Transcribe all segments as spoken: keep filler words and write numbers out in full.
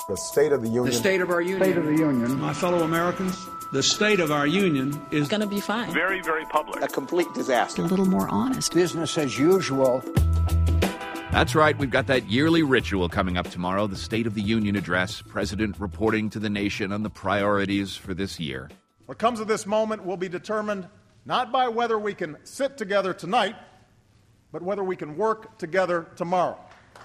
The State of the Union. The State of our Union. State of the Union. My fellow Americans, the state of our union is going to be fine. Very, very public. A complete disaster. A little more honest. Business as usual. That's right. We've got that yearly ritual coming up tomorrow, the State of the Union address, President reporting to the nation on the priorities for this year. What comes of this moment will be determined not by whether we can sit together tonight, but whether we can work together tomorrow.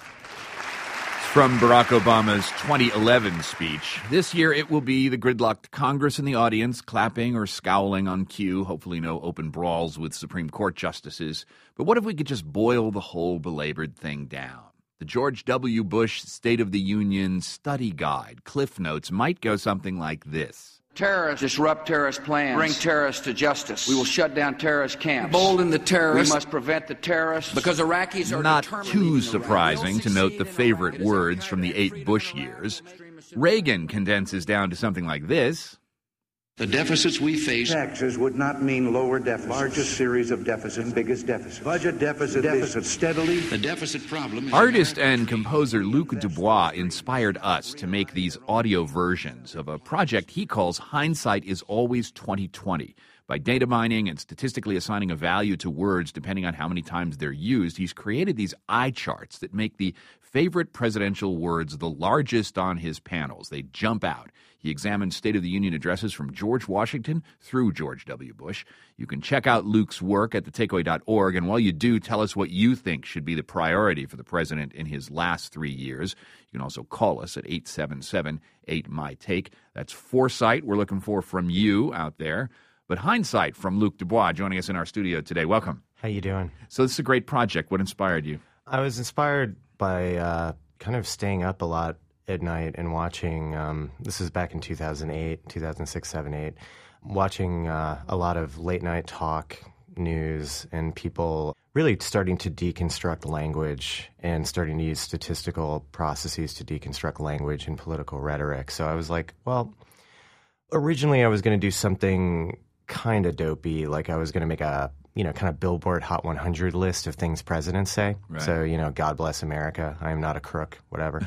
From Barack Obama's twenty eleven speech. This year it will be the gridlocked Congress in the audience, clapping or scowling on cue. Hopefully no open brawls with Supreme Court justices. But what if we could just boil the whole belabored thing down? The George W. Bush State of the Union study guide, Cliff Notes, might go something like this. Terrorists disrupt terrorist plans. Bring terrorists to justice. We will shut down terrorist camps. Embolden the terrorists. We must prevent the terrorists because Iraqis are not too surprising to note the favorite words from the eight Bush years. Reagan condenses down to something like this. The deficits we face. Taxes would not mean lower deficits. Largest series of deficits, biggest deficits. Budget deficit, deficit steadily. The deficit problem is Artist and composer Luc Dubois inspired us to make these audio versions of a project he calls Hindsight is Always twenty twenty. By data mining and statistically assigning a value to words depending on how many times they're used, he's created these eye charts that make the favorite presidential words the largest on his panels. They jump out. He examines State of the Union addresses from George Washington through George W. Bush. You can check out Luke's work at the takeaway dot org, and while you do, tell us what you think should be the priority for the president in his last three years. You can also call us at eight seven seven, eight, M Y, TAKE. That's foresight we're looking for from you out there. But hindsight from Luc Dubois joining us in our studio today. Welcome. How you doing? So this is a great project. What inspired you? I was inspired by uh, kind of staying up a lot at night and watching, um, this was back in two thousand eight, two thousand six, seven, eight, watching uh, a lot of late night talk news and people really starting to deconstruct language and starting to use statistical processes to deconstruct language and political rhetoric. So I was like, well, originally I was going to do something kind of dopey, like I was going to make a, you know, kind of Billboard Hot one hundred list of things presidents say. Right. So, you know, God bless America, I am not a crook, whatever.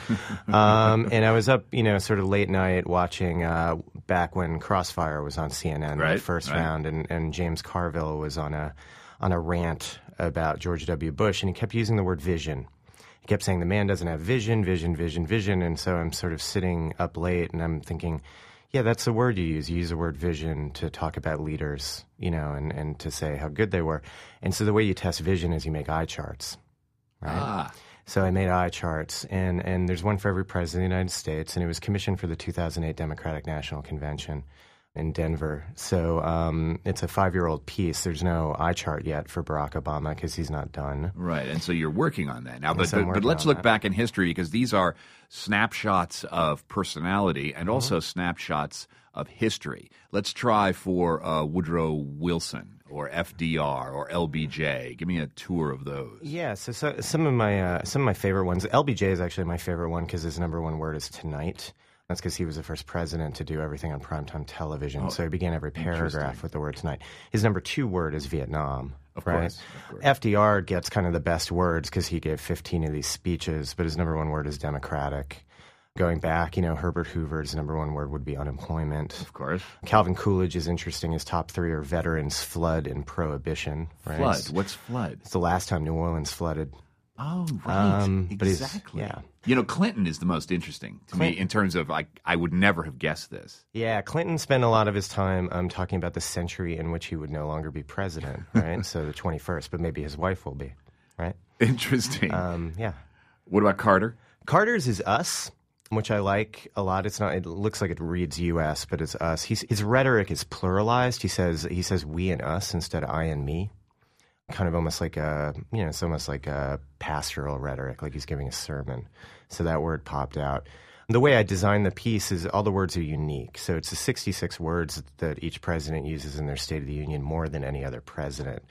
um, and I was up, you know, sort of late night watching uh, back when Crossfire was on C N N, right, the first right. round, and, and James Carville was on a on a rant about George W. Bush, and he kept using the word vision. He kept saying the man doesn't have vision, vision, vision, vision. And so I'm sort of sitting up late and I'm thinking, yeah, that's the word you use. You use the word vision to talk about leaders, you know, and, and to say how good they were. And so the way you test vision is you make eye charts, right? Ah. So I made eye charts, and, and there's one for every president of the United States, and it was commissioned for the two thousand eight Democratic National Convention in Denver. So um, it's a five-year-old piece. There's no eye chart yet for Barack Obama because he's not done. Right, and so you're working on that now. But, so but, but let's look that. back in history because these are snapshots of personality and Mm-hmm. also snapshots of history. Let's try for uh, Woodrow Wilson or F D R or L B J. Give me a tour of those. Yeah, so, so some of my uh, some of my favorite ones. L B J is actually my favorite one because his number one word is tonight. That's because he was the first president to do everything on primetime television. Oh, so he began every paragraph with the word tonight. His number two word is Vietnam. Of right? course, of course. F D R gets kind of the best words because he gave fifteen of these speeches, but his number one word is democratic. Going back, you know, Herbert Hoover's number one word would be unemployment. Of course. Calvin Coolidge is interesting. His top three are veterans, flood, and prohibition. Right? Flood. What's flood? It's the last time New Orleans flooded. Oh, right. Um, but he's- exactly. yeah. You know, Clinton is the most interesting to Clinton. me in terms of, like, I would never have guessed this. Yeah, Clinton spent a lot of his time um, talking about the century in which he would no longer be president, right? So the twenty-first, but maybe his wife will be, right? Interesting. Um, yeah. What about Carter? Carter's is us, which I like a lot. It's not. It looks like it reads U S, but it's us. He's, his rhetoric is pluralized. He says he says we and us instead of I and me. Kind of almost like a, you know, it's almost like a pastoral rhetoric, like he's giving a sermon. So that word popped out. The way I designed the piece is all the words are unique. So it's the sixty-six words that each president uses in their State of the Union more than any other president.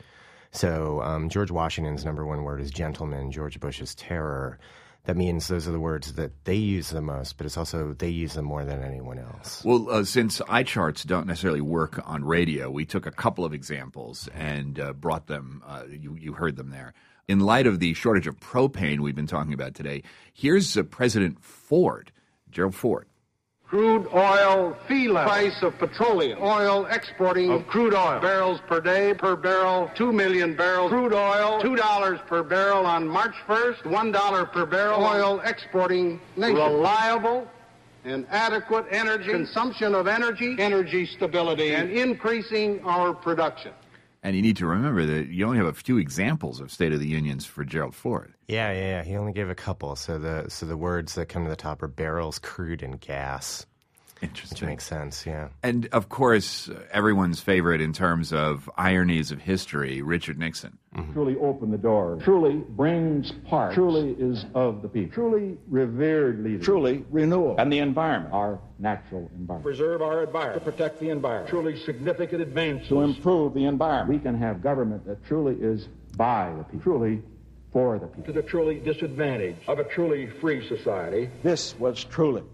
So um, George Washington's number one word is gentleman. George Bush's terror. That means those are the words that they use the most, but it's also they use them more than anyone else. Well, uh, since eye charts don't necessarily work on radio, we took a couple of examples and uh, brought them. Uh, you, you heard them there. In light of the shortage of propane we've been talking about today, here's uh, President Ford Gerald Ford. Crude oil fee level. Price of petroleum. Oil exporting of crude oil. Barrels per day, per barrel, two million barrels. Crude oil, two dollars per barrel on March first, one dollar per barrel. Oil exporting nation. Reliable and adequate energy, consumption of energy, energy stability, and increasing our production. And you need to remember that you only have a few examples of State of the Unions for Gerald Ford. Yeah, yeah, yeah. He only gave a couple. So the so the words that come to the top are barrels, crude, and gas. Interesting. Which makes sense, yeah. And, of course, everyone's favorite in terms of ironies of history, Richard Nixon. Mm-hmm. Truly open the door. Truly brings parts. Truly is of the people. Truly revered leader. Truly renewal. And the environment, our natural environment. Preserve our environment. To protect the environment. Truly significant advances. To improve the environment. We can have government that truly is by the people. Truly for the people. To the truly disadvantaged of a truly free society. This was truly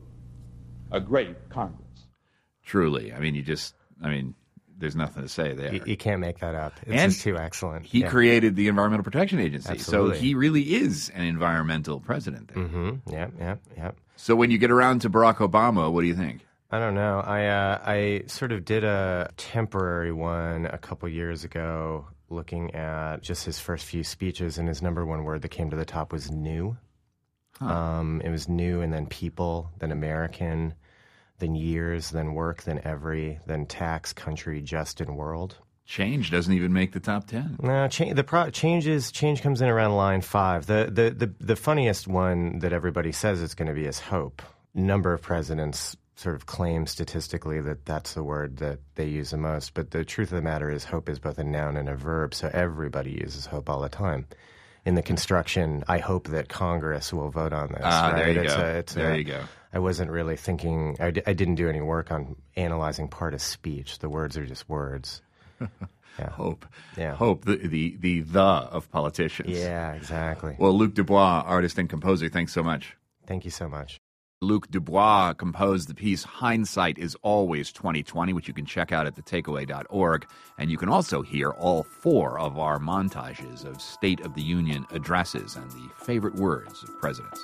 a great Congress. Truly. I mean, you just, I mean, there's nothing to say there. You, you can't make that up. It's and just too excellent. He yeah. created the Environmental Protection Agency. Absolutely. So he really is an environmental president there. Mm-hmm. Yep, yep, yep. So when you get around to Barack Obama, what do you think? I don't know. I uh, I sort of did a temporary one a couple years ago looking at just his first few speeches, and his number one word that came to the top was new. Huh. Um, it was new, and then people, then American, then years, then work, then every, then tax, country, just, and world. Change doesn't even make the top ten. No, change, the pro, changes, change comes in around line five. The, the, the, the funniest one that everybody says it's going to be is hope. Number of presidents sort of claim statistically that that's the word that they use the most, but the truth of the matter is hope is both a noun and a verb, so everybody uses hope all the time. In the construction, I hope that Congress will vote on this. Ah, right? there you it's go. A, it's there a, you go. I wasn't really thinking, I, d- I didn't do any work on analyzing part of speech. The words are just words. Yeah. Hope. Yeah. Hope, the, the, the the of politicians. Yeah, exactly. Well, Luc Dubois, artist and composer, thanks so much. Thank you so much. Luc Dubois composed the piece Hindsight is Always twenty twenty, which you can check out at the takeaway dot org. And you can also hear all four of our montages of State of the Union addresses and the favorite words of presidents.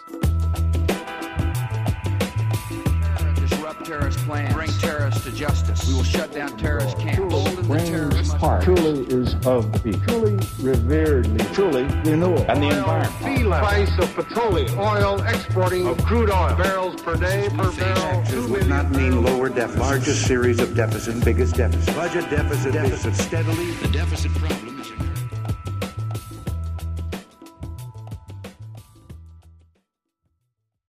Disrupt terrorist plans. Bring terrorists to justice. We will shut down terrorist camps. Truly brings part. Truly is of the people. Truly revered leader. Truly renewal. And the environment. Fee level. Price of petroleum. Oil exporting of crude oil. Barrels per day, per barrel. This would not mean lower deficit. Largest series of deficit, biggest deficit. Budget deficit, deficit steadily. The deficit problem is